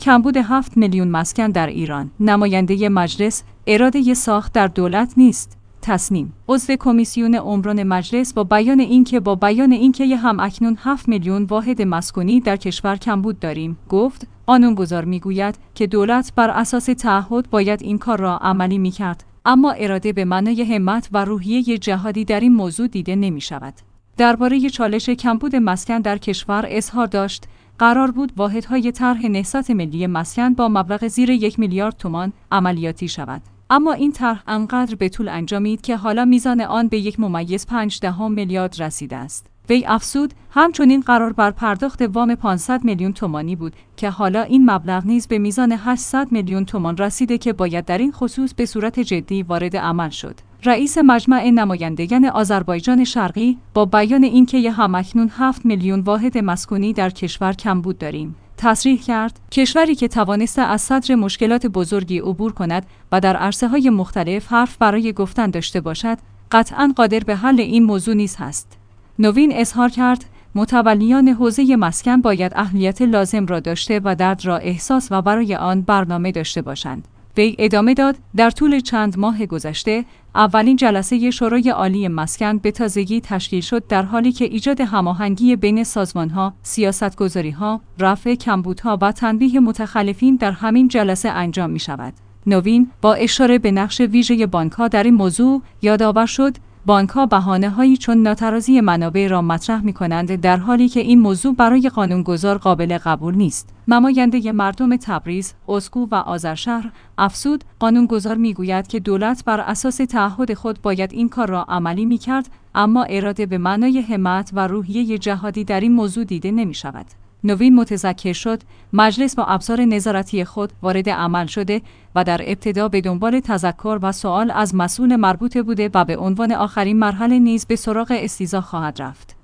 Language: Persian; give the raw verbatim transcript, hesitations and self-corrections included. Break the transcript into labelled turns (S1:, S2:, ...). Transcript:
S1: کمبود هفت میلیون مسکن در ایران. نماینده مجلس: اراده ساخت در دولت نیست. تصنیم: عضو کمیسیون عمران مجلس با بیان اینکه با بیان اینکه هم اکنون هفت میلیون واحد مسکونی در کشور کمبود داریم، گفت قانونگذار میگوید که دولت بر اساس تعهد باید این کار را عملی میکرد، اما اراده به معنای همت و روحیه جهادی در این موضوع دیده نمیشود. درباره چالش کمبود مسکن در کشور اظهار داشت: قرار بود واحدهای طرح نهضت ملی مسکن با مبلغ زیر یک میلیارد تومان عملیاتی شود. اما این طرح انقدر به طول انجامید که حالا میزان آن به یک ممیز پنج دهم میلیارد رسیده است. وی افزود: همچنین قرار بر پرداخت وام پانصد میلیون تومانی بود که حالا این مبلغ نیز به میزان هشتصد میلیون تومان رسیده که باید در این خصوص به صورت جدی وارد عمل شد. رئیس مجمع نمایندگان آذربایجان شرقی با بیان اینکه هم‌اکنون هفت میلیون واحد مسکونی در کشور کمبود داریم، تصریح کرد کشوری که توانسته از صدر مشکلات بزرگی عبور کند و در عرصه‌های مختلف حرف برای گفتن داشته باشد، قطعاً قادر به حل این موضوع نیز هست. نوین اظهار کرد متولیان حوزه مسکن باید اهلیت لازم را داشته و درد را احساس و برای آن برنامه داشته باشند. وی ادامه داد: در طول چند ماه گذشته اولین جلسه شورای عالی مسکن به تازگی تشکیل شد، در حالی که ایجاد هماهنگی بین سازمان‌ها، سیاست‌گذاری‌ها، رفع کمبودها و تنبیه متخلفین در همین جلسه انجام می‌شود. نوین با اشاره به نقش ویژه بانک‌ها در این موضوع یادآور شد بانک‌ها بهانه‌هایی چون ناترازی منابع را مطرح می‌کنند، در حالی که این موضوع برای قانونگذار قابل قبول نیست. نماینده مردم تبریز، اسکو و آذرشهر افزود قانونگذار می‌گوید که دولت بر اساس تعهد خود باید این کار را عملی می‌کرد، اما اراده به معنای همت و روحیه جهادی در این موضوع دیده نمی‌شود. نوین متذکر شد مجلس با ابزار نظارتی خود وارد عمل شده و در ابتدا به دنبال تذکر و سؤال از مسئول مربوطه بوده و به عنوان آخرین مرحله نیز به سراغ استیضاح خواهد رفت.